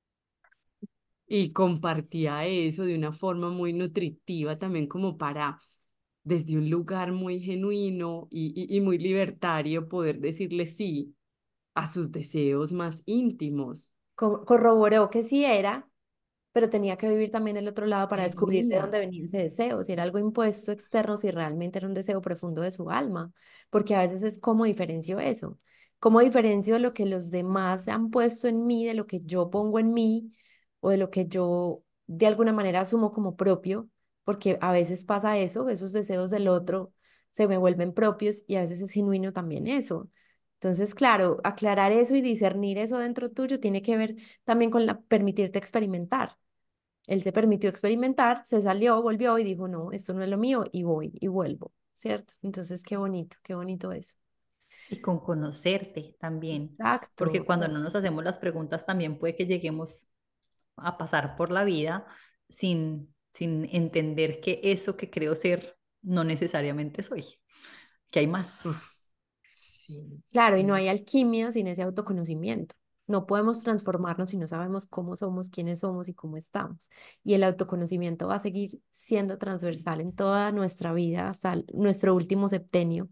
Y compartía eso de una forma muy nutritiva también como para, desde un lugar muy genuino y, y, y muy libertario, poder decirle sí a sus deseos más íntimos. Co- corroboró que sí era, pero tenía que vivir también el otro lado para descubrir de Venía. dónde venía ese deseo, si era algo impuesto externo, si realmente era un deseo profundo de su alma, porque a veces es cómo diferencio eso, cómo diferencio lo que los demás han puesto en mí, de lo que yo pongo en mí o de lo que yo de alguna manera asumo como propio, porque a veces pasa eso, esos deseos del otro se me vuelven propios y a veces es genuino también eso. Entonces, claro, aclarar eso y discernir eso dentro tuyo tiene que ver también con la, permitirte experimentar. Él se permitió experimentar, se salió, volvió y dijo, no, esto no es lo mío y voy y vuelvo, ¿cierto? Entonces, qué bonito, qué bonito eso. Y con conocerte también, porque Exacto. cuando no nos hacemos las preguntas también puede que lleguemos a pasar por la vida sin, sin entender que eso que creo ser no necesariamente soy, que hay más. Uf, sí, Claro, y no sí. hay alquimia sin ese autoconocimiento. No podemos transformarnos si no sabemos cómo somos, quiénes somos y cómo estamos. Y el autoconocimiento va a seguir siendo transversal en toda nuestra vida hasta el- nuestro último septenio.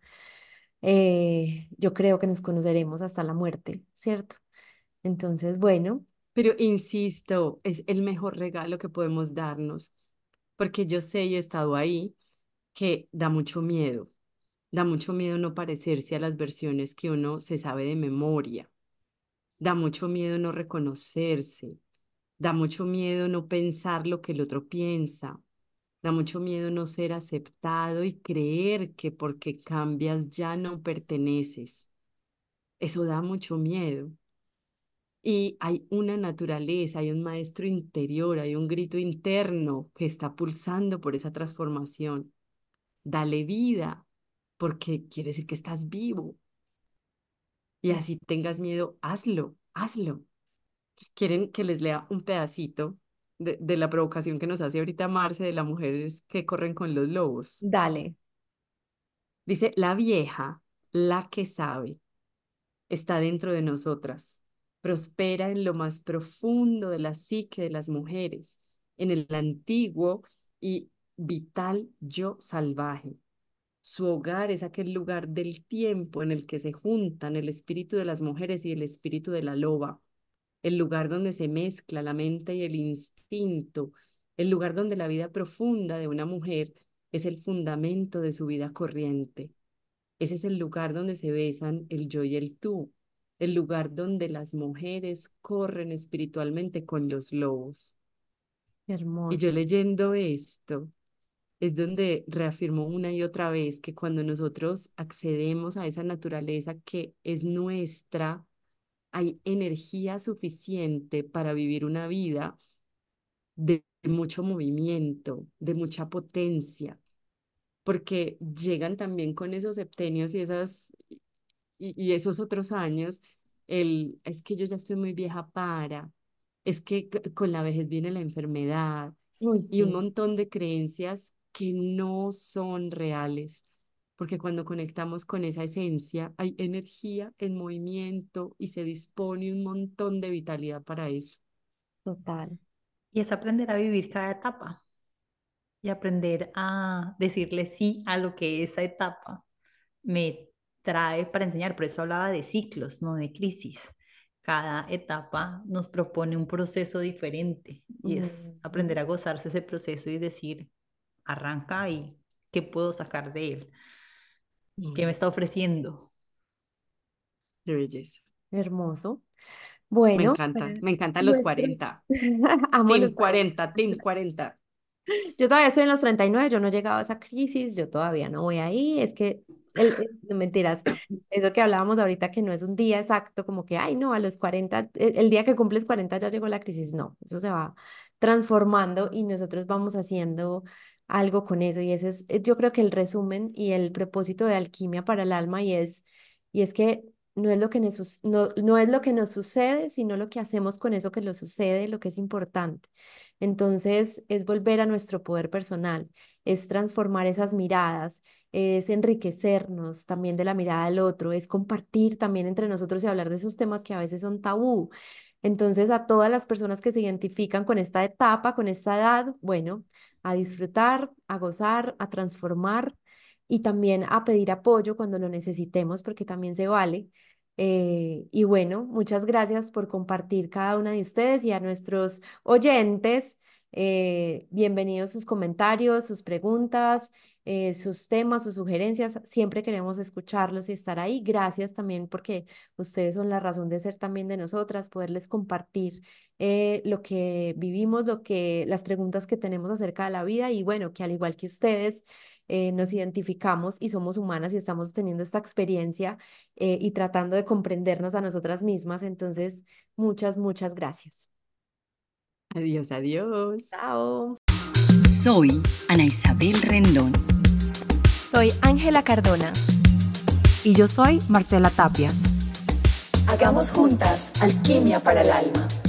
Eh, yo creo que nos conoceremos hasta la muerte, ¿cierto? Entonces, bueno, Pero insisto, es el mejor regalo que podemos darnos, porque yo sé y he estado ahí, que da mucho miedo. Da mucho miedo no parecerse a las versiones que uno se sabe de memoria. Da mucho miedo no reconocerse. Da mucho miedo no pensar lo que el otro piensa. Da mucho miedo no ser aceptado y creer que porque cambias ya no perteneces. Eso da mucho miedo. Y hay una naturaleza, hay un maestro interior, hay un grito interno que está pulsando por esa transformación. Dale vida, porque quiere decir que estás vivo. Y así tengas miedo, hazlo, hazlo. ¿Quieren que les lea un pedacito de, de la provocación que nos hace ahorita Marce de las mujeres que corren con los lobos? dale. Dice, la vieja, la que sabe, está dentro de nosotras. Prospera en lo más profundo de la psique de las mujeres, en el antiguo y vital yo salvaje. Su hogar es aquel lugar del tiempo en el que se juntan el espíritu de las mujeres y el espíritu de la loba, el lugar donde se mezcla la mente y el instinto, el lugar donde la vida profunda de una mujer es el fundamento de su vida corriente. Ese es el lugar donde se besan el yo y el tú, el lugar donde las mujeres corren espiritualmente con los lobos. Y yo Hermoso. leyendo esto, es donde reafirmó una y otra vez que cuando nosotros accedemos a esa naturaleza que es nuestra, hay energía suficiente para vivir una vida de mucho movimiento, de mucha potencia, porque llegan también con esos septenios y esas y, y esos otros años, el es que yo ya estoy muy vieja para. es que c- con la vejez viene la enfermedad Uy, y un sí, montón de creencias que no son reales, porque cuando conectamos con esa esencia hay energía en movimiento y se dispone un montón de vitalidad para eso. total. Y es aprender a vivir cada etapa y aprender a decirle sí a lo que esa etapa me trae para enseñar. Por eso hablaba de ciclos, no de crisis. Cada etapa nos propone un proceso diferente y es aprender Ujú. a gozarse ese proceso y decir, arranca y qué puedo sacar de él, qué me Mm, está ofreciendo. qué belleza. Hermoso. Me Bueno, encanta, para me encantan los nuestros, cuarenta. amo Team los cuarenta. cuarenta, Team cuarenta. Yo todavía estoy en los treinta y nueve, yo no he llegado a esa crisis, yo todavía no voy ahí, es que, el, el- no mentiras, eso que hablábamos ahorita que no es un día exacto, como que, ay, no, a los cuarenta, el, el día que cumples cuarenta ya llegó la crisis, no, eso se va transformando y nosotros vamos haciendo algo con eso y ese es, eh, yo creo que el resumen y el propósito de Alquimia para el Alma y es, y es que no es lo que nos, sus- no, no es lo que nos sucede, sino lo que hacemos con eso que nos sucede, lo que es importante. Entonces, es volver a nuestro poder personal, es transformar esas miradas, es enriquecernos también de la mirada del otro, es compartir también entre nosotros y hablar de esos temas que a veces son tabú. Entonces, a todas las personas que se identifican con esta etapa, con esta edad, bueno, a disfrutar, a gozar, a transformar y también a pedir apoyo cuando lo necesitemos, porque también se vale. Eh, y bueno, muchas gracias por compartir cada una de ustedes y a nuestros oyentes. Eh, bienvenidos sus comentarios, sus preguntas, eh, sus temas, sus sugerencias. Siempre queremos escucharlos y estar ahí. Gracias también porque ustedes son la razón de ser también de nosotras, poderles compartir eh, lo que vivimos, lo que, las preguntas que tenemos acerca de la vida y bueno, que al igual que ustedes eh, nos identificamos y somos humanas y estamos teniendo esta experiencia eh, y tratando de comprendernos a nosotras mismas. Entonces, muchas, muchas gracias. Adiós, adiós. Chao. Soy Ana Isabel Rendón. Soy Ángela Cardona. Y yo soy Marcela Tapias. Hagamos juntas alquimia para el alma.